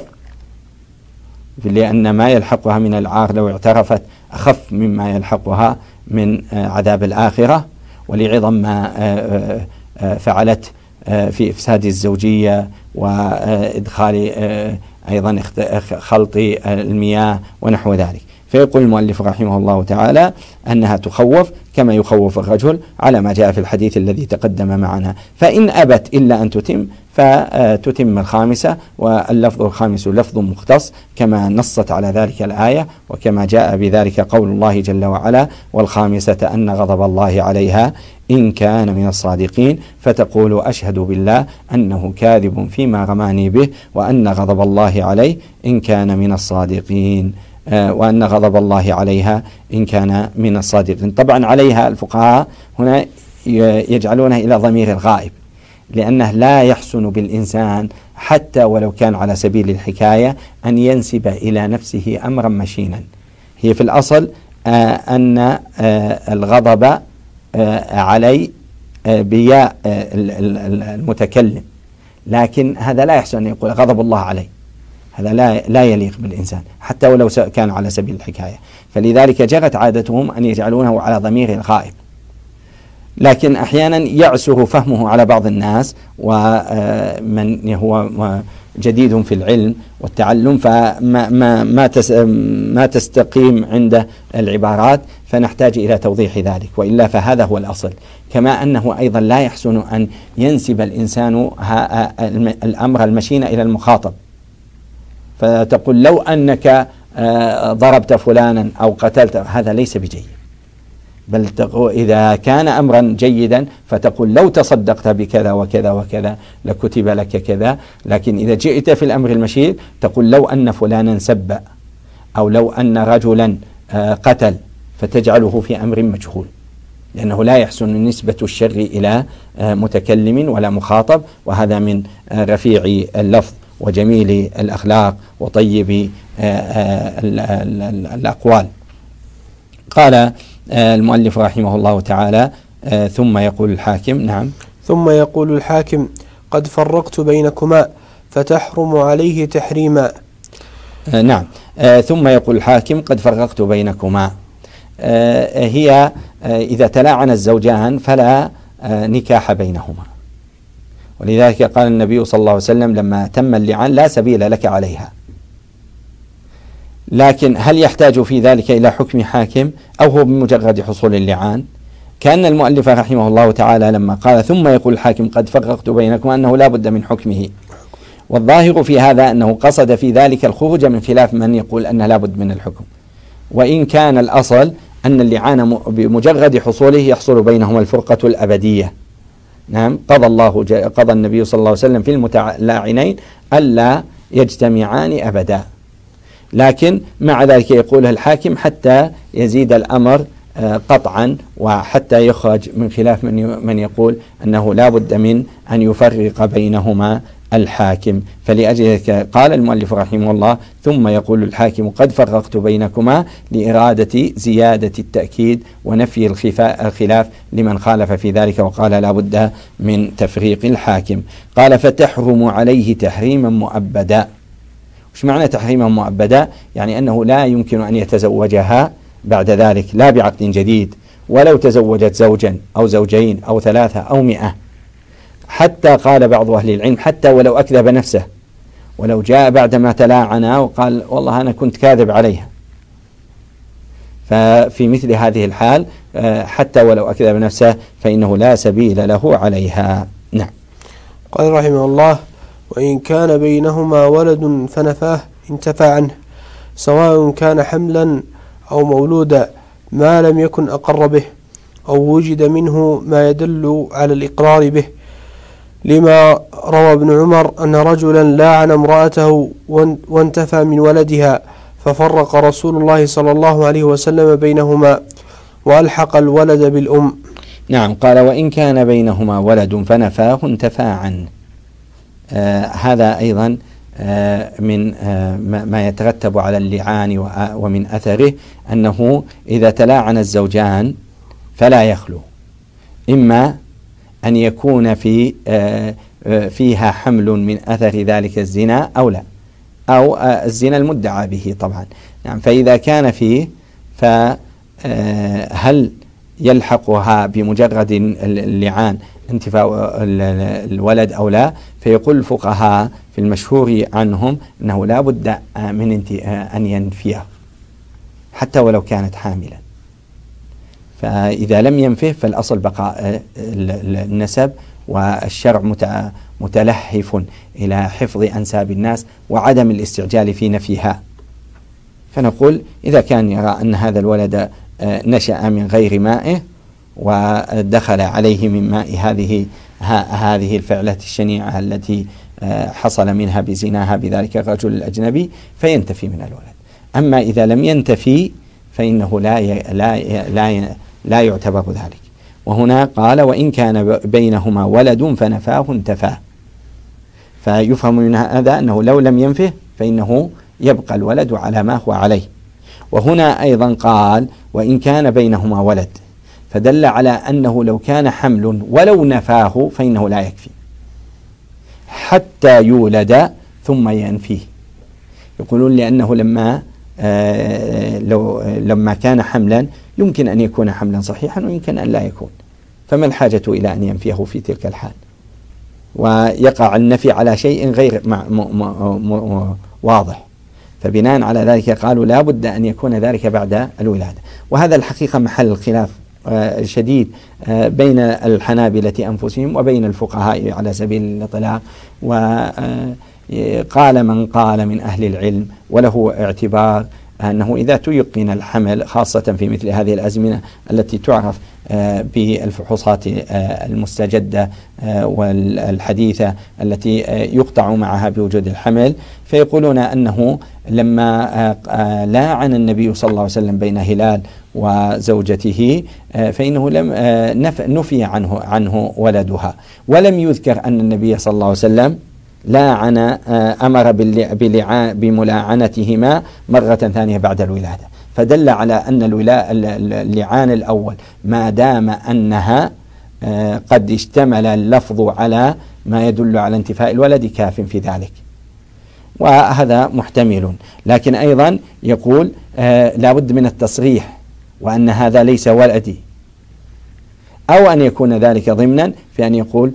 لأن ما يلحقها من العار لو اعترفت أخف مما يلحقها من عذاب الآخرة، ولعظم ما فعلت في إفساد الزوجية وإدخال أيضا خلط المياه ونحو ذلك. فيقول المؤلف رحمه الله تعالى أنها تخوف كما يخوف الرجل على ما جاء في الحديث الذي تقدم معنا. فإن أبت إلا أن تتم فتتم 5، واللفظ 5 لفظ مختص كما نصت على ذلك الآية، وكما جاء بذلك قول الله جل وعلا: والخامسة أن غضب الله عليها إن كان من الصادقين، فتقول أشهد بالله أنه كاذب فيما رماني به، وأن غضب الله عليه إن كان من الصادقين، وأن غضب الله عليها إن كان من الصادقين. طبعا عليها الفقهاء هنا يجعلونها إلى ضمير الغائب، لأنه لا يحسن بالإنسان حتى ولو كان على سبيل الحكاية أن ينسب إلى نفسه أمرا مشينا. هي في الأصل أن الغضب علي بياء المتكلم، لكن هذا لا يحسن أن يقول غضب الله علي، هذا لا يليق بالإنسان حتى ولو كان على سبيل الحكاية. فلذلك جرت عادتهم أن يجعلونه على ضمير الغائب، لكن أحيانا يعسر فهمه على بعض الناس ومن هو جديد في العلم والتعلم، ما تستقيم عنده العبارات، فنحتاج إلى توضيح ذلك، وإلا فهذا هو الأصل. كما أنه أيضا لا يحسن أن ينسب الإنسان الأمر المشين إلى المخاطب، فتقول لو أنك ضربت فلانا أو قتلت، هذا ليس بجيد. بل إذا كان أمرا جيدا فتقول لو تصدقت بكذا وكذا وكذا لكتب لك كذا. لكن إذا جئت في الأمر المشين تقول لو أن فلانا سب، أو لو أن رجلا قتل، فتجعله في أمر مجهول، لأنه لا يحسن نسبة الشر إلى متكلم ولا مخاطب، وهذا من رفيع اللفظ وجميل الأخلاق وطيب الأقوال. قال المؤلف رحمه الله تعالى: ثم يقول الحاكم. نعم.
ثم يقول الحاكم: قد فرقت بينكما فتحرم عليه تحريما.
نعم. ثم يقول الحاكم: قد فرقت بينكما. هي إذا تلاعن الزوجان فلا نكاح بينهما، ولذلك قال النبي صلى الله عليه وسلم لما تم اللعان: لا سبيل لك عليها. لكن هل يحتاج في ذلك إلى حكم حاكم أو هو بمجرد حصول اللعان؟ كأن المؤلف رحمه الله تعالى لما قال ثم يقول الحاكم قد فرقت بينكم أنه لا بد من حكمه، والظاهر في هذا أنه قصد في ذلك الخروج من خلاف من يقول أنه لا بد من الحكم، وإن كان الأصل أن اللعان بمجرد حصوله يحصل بينهما الفرقة الأبدية، نعم، قضى النبي صلى الله عليه وسلم في المتلاعنين ألا يجتمعان أبدا، لكن مع ذلك يقولها الحاكم حتى يزيد الأمر قطعا، وحتى يخرج من خلاف من يقول أنه لا بد من أن يفرق بينهما الحاكم. فلأجل ذلك قال المؤلف رحمه الله: ثم يقول الحاكم: قد فرقت بينكما لإرادة زيادة التأكيد ونفي الخلاف لمن خالف في ذلك، وقال لا بد من تفريق الحاكم. قال: فتحرم عليه تحريما مؤبدا. وش معنى تحريما مؤبدا؟ يعني أنه لا يمكن أن يتزوجها بعد ذلك، لا بعقد جديد، ولو تزوجت زوجا أو زوجين أو 3 أو 100. حتى قال بعض أهل العلم: حتى ولو أكذب نفسه، ولو جاء بعدما تلاعنا وقال والله أنا كنت كاذب عليها، ففي مثل هذه الحال حتى ولو أكذب نفسه فإنه لا سبيل له عليها. نعم.
قال رحمه الله: وإن كان بينهما ولد فنفاه انتفى عنه، سواء كان حملا أو مولودا، ما لم يكن أقر به أو وجد منه ما يدل على الإقرار به، لما روى ابن عمر أن رجلا لاعن امرأته وانتفى من ولدها، ففرق رسول الله صلى الله عليه وسلم بينهما وألحق الولد بالأم.
نعم. قال: وإن كان بينهما ولد فنفاه انتفى عنه. هذا أيضا من ما يترتب على اللعان، ومن أثره أنه إذا تلاعن الزوجان فلا يخلو، إما أن يكون فيها حمل من أثر ذلك الزنا أو لا، أو الزنا المدعى به طبعا. نعم. فإذا كان فيه فهل يلحقها بمجرد اللعان انتفاء الولد أو لا؟ فيقول الفقهاء في المشهور عنهم أنه لا بد من أن ينفيه حتى ولو كانت حاملا. فإذا لم ينفه فالأصل بقاء النسب، والشرع متلهف إلى حفظ أنساب الناس وعدم الاستعجال في نفيها. فنقول إذا كان يرى أن هذا الولد نشأ من غير مائه ودخل عليه من ماء هذه الفعلة الشنيعة التي حصل منها بزناها بذلك الرجل الأجنبي، فينتفي من الولد. أما إذا لم ينتفي فإنه لا يعتبر ذلك. وهنا قال: وإن كان بينهما ولد فنفاه انتفى، فيفهم من هذا أنه لو لم ينفه فإنه يبقى الولد على ما هو عليه. وهنا أيضا قال: وإن كان بينهما ولد، فدل على أنه لو كان حمل ولو نفاه فإنه لا يكفي حتى يولد ثم ينفيه. يقولون لأنه لما كان حملا يمكن أن يكون حملا صحيحا ويمكن أن لا يكون، فما الحاجة إلى أن ينفيه في تلك الحال؟ ويقع النفي على شيء غير واضح. فبناء على ذلك قالوا لا بد أن يكون ذلك بعد الولادة. وهذا الحقيقة محل خلاف شديد بين الحنابلة أنفسهم وبين الفقهاء على سبيل الإطلاق. وقال من قال من أهل العلم وله اعتبار أنه إذا تيقن الحمل، خاصة في مثل هذه الأزمنة التي تعرف بالفحوصات المستجدة والحديثة التي يقطع معها بوجود الحمل، فيقولون أنه لما لاعن النبي صلى الله عليه وسلم بين هلال وزوجته فإنه نفي عنه ولدها، ولم يذكر أن النبي صلى الله عليه وسلم لاعن أمر بملاعنتهما مرة ثانية بعد الولادة، فدل على أن اللعان الأول ما دام أنها قد اشتمل اللفظ على ما يدل على انتفاء الولد كاف في ذلك، وهذا محتمل. لكن أيضا يقول لا بد من التصريح وأن هذا ليس ولدي، أو أن يكون ذلك ضمنا في أن يقول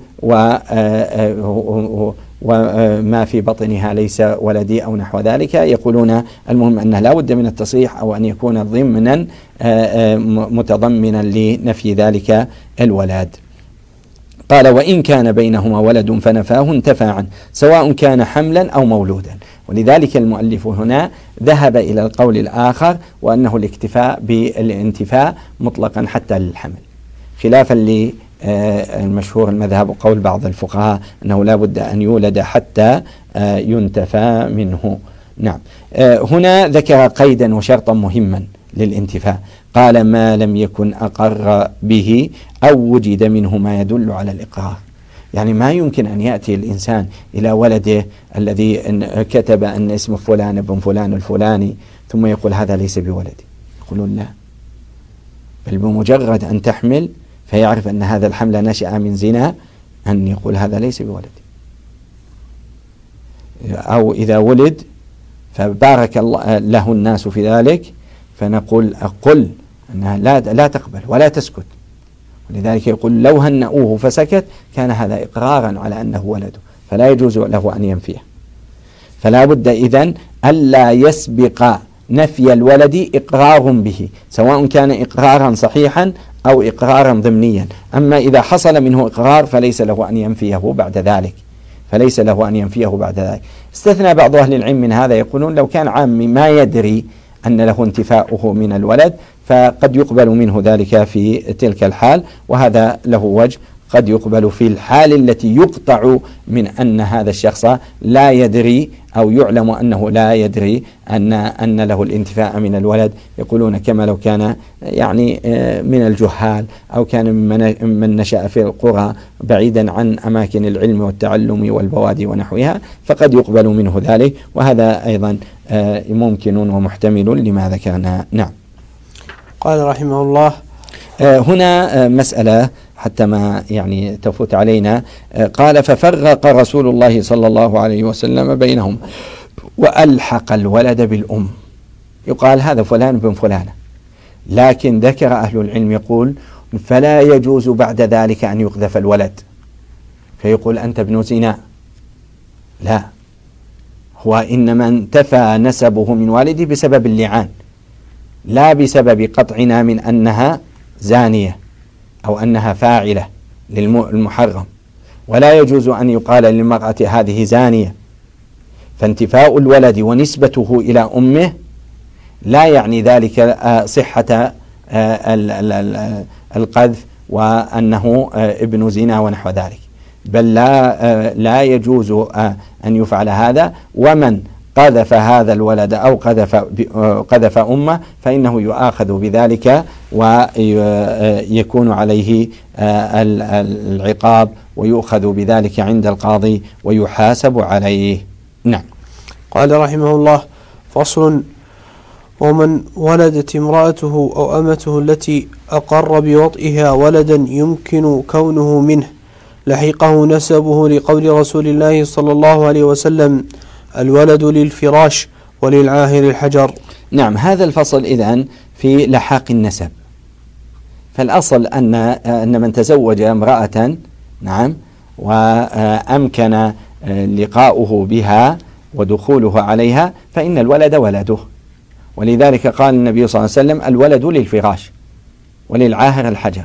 وما في بطنها ليس ولدي أو نحو ذلك. يقولون المهم أنه لا بد من التصريح أو أن يكون ضمنا متضمنا لنفي ذلك الولد. قال: وإن كان بينهما ولد فنفاه انتفى عنه، سواء كان حملا أو مولودا. ولذلك المؤلف هنا ذهب إلى القول الآخر، وأنه الاكتفاء بالانتفاء مطلقا حتى للحمل، خلافا المشهور المذهب وقول بعض الفقهاء أنه لا بد أن يولد حتى ينتفى منه. نعم. هنا ذكر قيدا وشرطا مهما للانتفاء، قال ما لم يكن أقر به أو وجد منه ما يدل على الإقرار. يعني ما يمكن أن يأتي الإنسان إلى ولده الذي كتب أن اسم فلان ابن فلان الفلاني ثم يقول هذا ليس بولدي. يقولون لا، بل بمجرد أن تحمل فيعرف أن هذا الحمل نشأ من زنا أن يقول هذا ليس بولدي. أو إذا ولد فبارك الله له الناس في ذلك فنقول أقل أنها لا تقبل ولا تسكت. ولذلك يقول لو هنأوه فسكت كان هذا إقرارا على أنه ولده، فلا يجوز له أن ينفيه. فلا بد إذن ألا يسبق نفي الولد إقرار به، سواء كان إقرارا صحيحا أو إقرارا ضمنيا. أما إذا حصل منه إقرار فليس له أن ينفيه بعد ذلك، استثنى بعض أهل العلم من هذا، يقولون لو كان عامي ما يدري أن له انتفاؤه من الولد فقد يقبل منه ذلك في تلك الحال، وهذا له وجه. قد يقبل في الحال التي يقطع من أن هذا الشخص لا يدري أو يعلم أنه لا يدري أن له الانتفاء من الولد، يقولون كما لو كان يعني من الجهال أو كان من نشأ في القرى بعيدا عن أماكن العلم والتعلم والبوادي ونحوها، فقد يقبل منه ذلك، وهذا أيضا ممكن ومحتمل لما ذكرنا. نعم.
قال رحمه الله
هنا مسألة حتى ما يعني تفوت علينا. قال ففرق رسول الله صلى الله عليه وسلم بينهم وألحق الولد بالأم. يقال هذا فلان بن فلانة، لكن ذكر أهل العلم يقول فلا يجوز بعد ذلك أن يقذف الولد فيقول أنت ابن زنا، لا، هو إنما انتفى نسبه من والده بسبب اللعان، لا بسبب قطعنا من أنها زانية أو أنها فاعلة للمحرم. ولا يجوز أن يقال للمرأة هذه زانية، فانتفاء الولد ونسبته إلى أمه لا يعني ذلك صحة القذف وأنه ابن زنا ونحو ذلك، بل لا يجوز أن يفعل هذا. ومن قذف هذا الولد أو قذف أمه فإنه يؤاخذ بذلك ويكون عليه العقاب ويؤخذ بذلك عند القاضي ويحاسب عليه. نعم.
قال رحمه الله فصل: ومن ولدت امرأته أو أمته التي أقر بوطئها ولدا يمكن كونه منه لحقه نسبه لقول رسول الله صلى الله عليه وسلم: الولد للفراش وللعاهر الحجر.
نعم. هذا الفصل إذن في لحاق النسب. فالأصل أن من تزوج امرأة نعم وأمكن لقاؤه بها ودخوله عليها فإن الولد ولده، ولذلك قال النبي صلى الله عليه وسلم: الولد للفراش وللعاهر الحجر.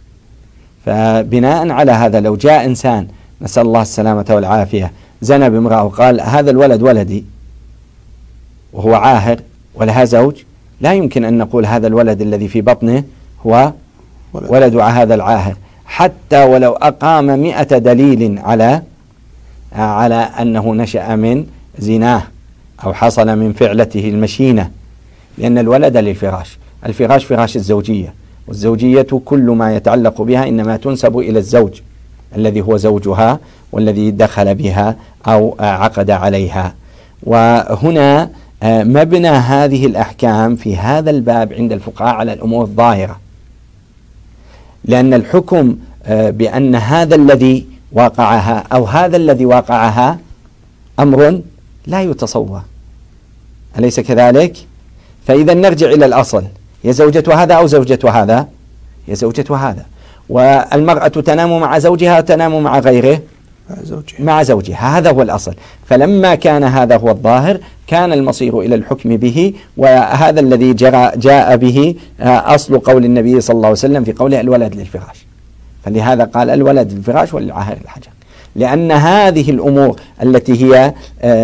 فبناء على هذا لو جاء إنسان نسأل الله السلامة والعافية زنى بامرأة وقال هذا الولد ولدي وهو عاهر ولها زوج، لا يمكن أن نقول هذا الولد الذي في بطنه هو ولد هذا العاهر، حتى ولو أقام 100 دليل على أنه نشأ من زناه أو حصل من فعلته المشينة، لأن الولد للفراش. الفراش فراش الزوجية، والزوجية كل ما يتعلق بها إنما تنسب إلى الزوج الذي هو زوجها والذي دخل بها أو عقد عليها. وهنا مبنى هذه الأحكام في هذا الباب عند الفقهاء على الأمور الظاهرة، لأن الحكم بأن هذا الذي واقعها أو هذا الذي واقعها أمر لا يتصور، أليس كذلك؟ فإذا نرجع إلى الأصل، هي زوجة هذا أو زوجة هذا؟ هي زوجة هذا. والمرأة تنام مع زوجها وتنام مع غيره مع زوجها، هذا هو الأصل. فلما كان هذا هو الظاهر كان المصير إلى الحكم به، وهذا الذي جاء به أصل قول النبي صلى الله عليه وسلم في قوله: الولد للفراش. فلهذا قال: الولد للفراش وللعاهر الحجر، لأن هذه الأمور التي هي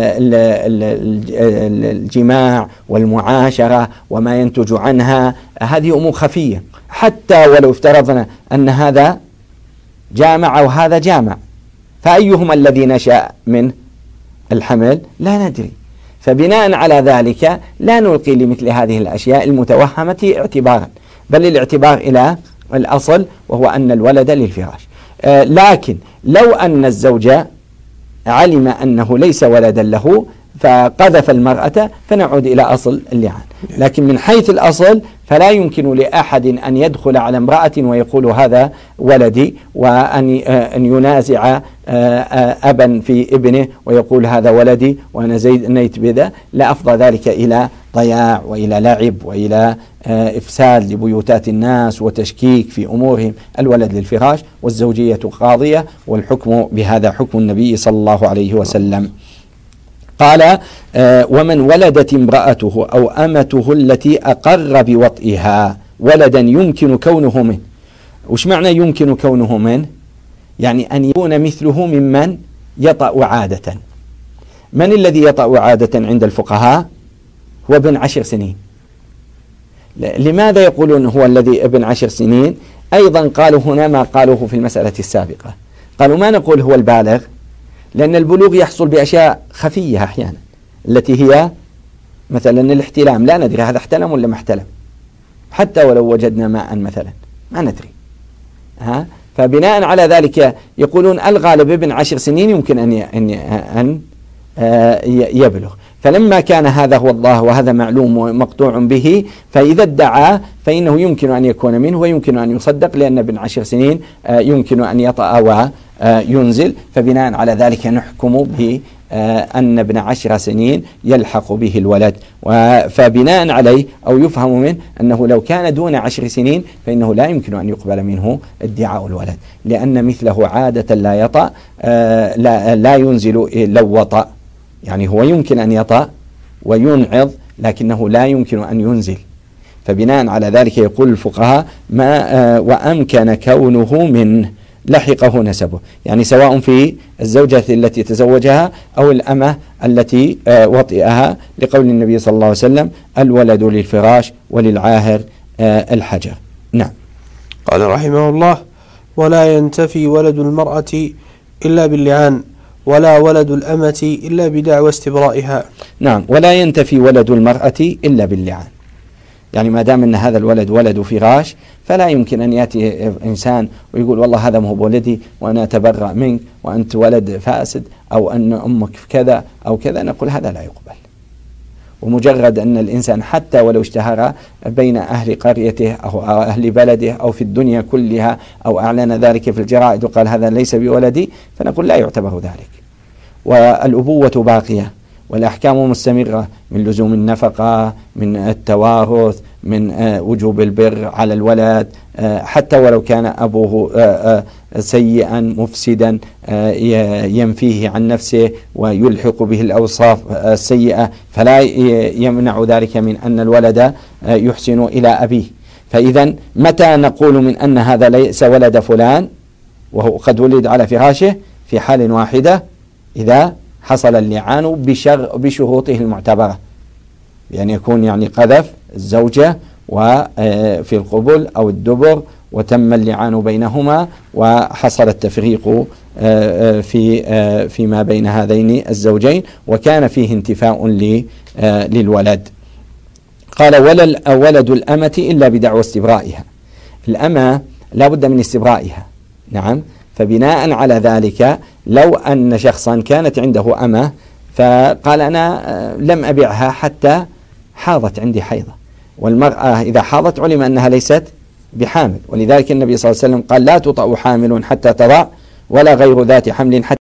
الجماع والمعاشرة وما ينتج عنها هذه أمور خفية، حتى ولو افترضنا أن هذا جامع وهذا جامع، فأيهما الذي نشأ منه الحمل؟ لا ندري. فبناء على ذلك لا نلقي لمثل هذه الأشياء المتوهمة اعتبارا، بل الاعتبار إلى الأصل وهو أن الولد للفراش. لكن لو أن الزوج علم أنه ليس ولدا له فقذف المرأة فنعود إلى أصل اللعان. لكن من حيث الأصل فلا يمكن لأحد أن يدخل على امرأة ويقول هذا ولدي، وأن ينازع أبا في ابنه ويقول هذا ولدي وأنا زينيت بذا، لا أفضى ذلك إلى ضياع وإلى لعب وإلى إفساد لبيوتات الناس وتشكيك في أمورهم. الولد للفراش والزوجية قاضية، والحكم بهذا حكم النبي صلى الله عليه وسلم. قال ومن ولدت امرأته أو أمته التي أقر بوطئها ولدا يمكن كونه منه. وش معنى يمكن كونه منه؟ يعني أن يكون مثله ممن يطأ عادة. من الذي يطأ عادة عند الفقهاء؟ هو ابن 10 سنين. لماذا يقولون هو الذي ابن 10 سنين؟ أيضا قالوا هنا ما قالوه في المسألة السابقة، قالوا ما نقول هو البالغ، لأن البلوغ يحصل بأشياء خفية أحيانا، التي هي مثلا الاحتلام، لا ندري هذا احتلم ولا ما احتلم، حتى ولو وجدنا ماء مثلا ما ندري. فبناء على ذلك يقولون الغالب ابن 10 سنين يمكن أن يبلغ. فلما كان هذا هو الله وهذا معلوم ومقطوع به، فإذا ادعى فإنه يمكن أن يكون منه ويمكن أن يصدق، لأن ابن 10 سنين يمكن أن يطأ وينزل. فبناء على ذلك نحكم بأن ابن 10 سنين يلحق به الولد. فبناء عليه أو يفهم منه أنه لو كان دون 10 سنين فإنه لا يمكن أن يقبل منه ادعاء الولد، لأن مثله عادة لا يطأ لا ينزل لو وطأ. يعني هو يمكن أن يطأ وينعض لكنه لا يمكن أن ينزل. فبناء على ذلك يقول الفقهاء ما وأمكن كونه منه لحقه نسبه، يعني سواء في الزوجة التي تزوجها أو الأمة التي وطئها، لقول النبي صلى الله عليه وسلم الولد للفراش وللعاهر الحجر. نعم.
قال رحمه الله ولا ينتفي ولد المرأة إلا باللعان ولا ولد الأمة إلا بدعوى استبرائها.
نعم، ولا ينتفي ولد المرأة إلا باللعان، يعني ما دام أن هذا الولد ولد فراش فلا يمكن أن يأتي إنسان ويقول والله هذا ما هو بولدي وأنا أتبرأ منك وأنت ولد فاسد، أو أن أمك كذا أو كذا، نقول هذا لا يقبل. ومجرد أن الإنسان حتى ولو اشتهر بين أهل قريته أو أهل بلده أو في الدنيا كلها أو أعلن ذلك في الجرائد وقال هذا ليس بولدي، فنقول لا يعتبر ذلك. والأبوة باقية والأحكام مستمرة، من لزوم النفقة، من التوارث، من وجوب البر على الولد، حتى ولو كان أبوه سيئا مفسدا ينفيه عن نفسه ويلحق به الأوصاف السيئة، فلا يمنع ذلك من أن الولد يحسن إلى أبيه. فإذا متى نقول من أن هذا ليس ولد فلان وهو قد ولد على فراشه؟ في حال واحدة، إذا حصل اللعان بشروطه المعتبرة، بأن يكون يعني قذف الزوجة وفي القبل أو الدبر وتم اللعان بينهما وحصل التفريق فيما بين هذين الزوجين وكان فيه انتفاء للولد. قال ولا ولد الأمة إلا بدعوى استبرائها. الأمة لا بد من استبرائها. نعم. فبناء على ذلك لو أن شخصا كانت عنده أمة فقال أنا لم أبيعها حتى حاضت عندي حيضة، والمرأة إذا حاضت علم أنها ليست بحامل، ولذلك النبي صلى الله عليه وسلم قال لا تطأ حامل حتى تضع ولا غير ذات حمل حتى